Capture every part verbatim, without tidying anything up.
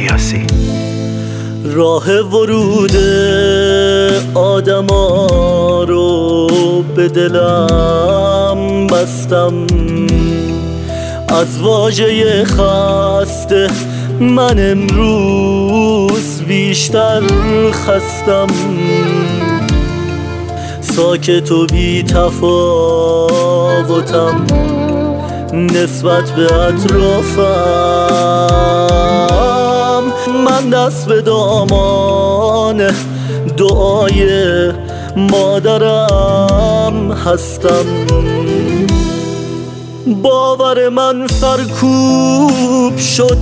الیاسی. راه ورود آدما رو به دلم بستم، از واژه خسته من امروز بیشتر خستم. ساکت و بی تفاوتم نسبت به اطرافم. من دست به دامان دعای مادرم هستم. باور من سرکوب شد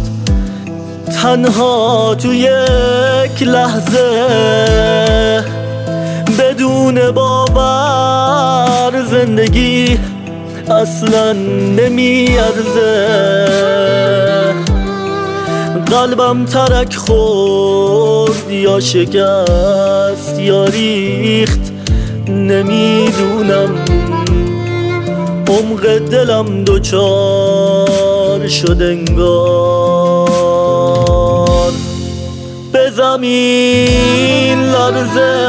تنها تو یک لحظه، بدون باور زندگی اصلا نمیارزه. قلبم ترک خورد یا شکست یا ریخت نمیدونم. عمق دلم دوچار شد انگار به زمین لرزه.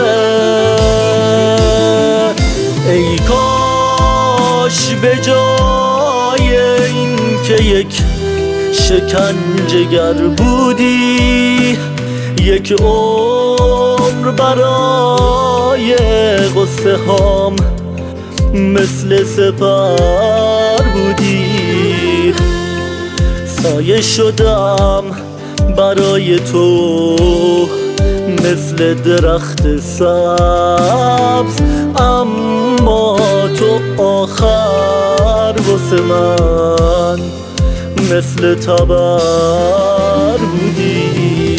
ای کاش به جای این که یک شکنجه‌گر بودی، یک عمر برای قصه هام مثل سپر بودی. سایه شدم برای تو مثل درخت سبز، اما تو آخر واسه من مثل تبر بودی.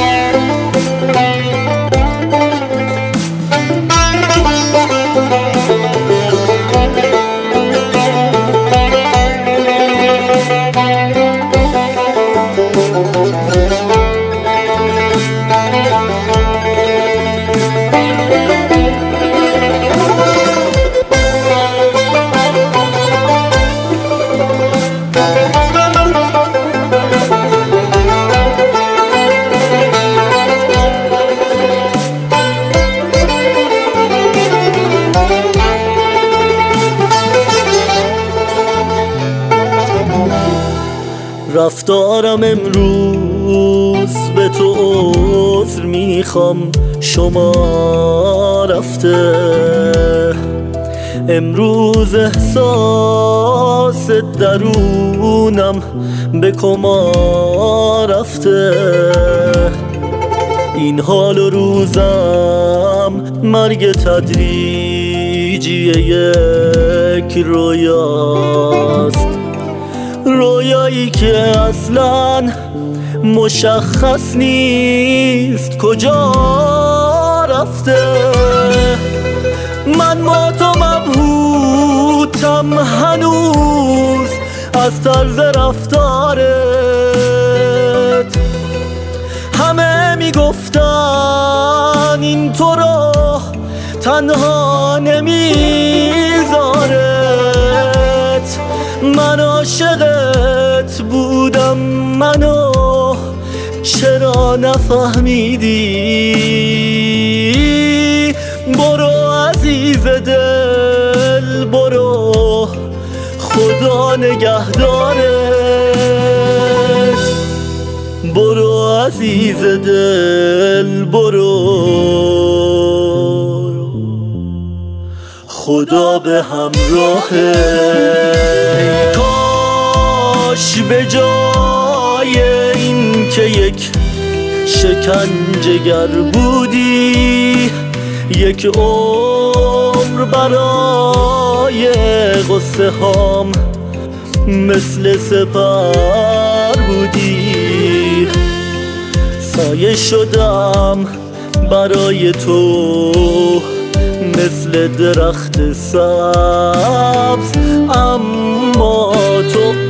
رفتارم امروز به تو عذر میخوام، شما رفته. امروز احساس درونم به کما رفته. این حال و روزم مرگ تدریجی یک رویاست، رویایی که اصلاً مشخص نیست کجا رفته. من با تو مبهوتم هنوز از طرز رفتارت. همه میگفتن این تو رو تنها نمیذارت. من عاشقت بودم، منو چرا نفهمیدی؟ برو عزیز دل برو، خدا نگهدارت. برو عزیز دل برو، خدا به همراهت. کاش به جای این که یک شکنجه‌گر بودی، یک عمر برای قصه هام مثل سپر بودی. سایه شدم برای تو مثل درخت سبز، اما تو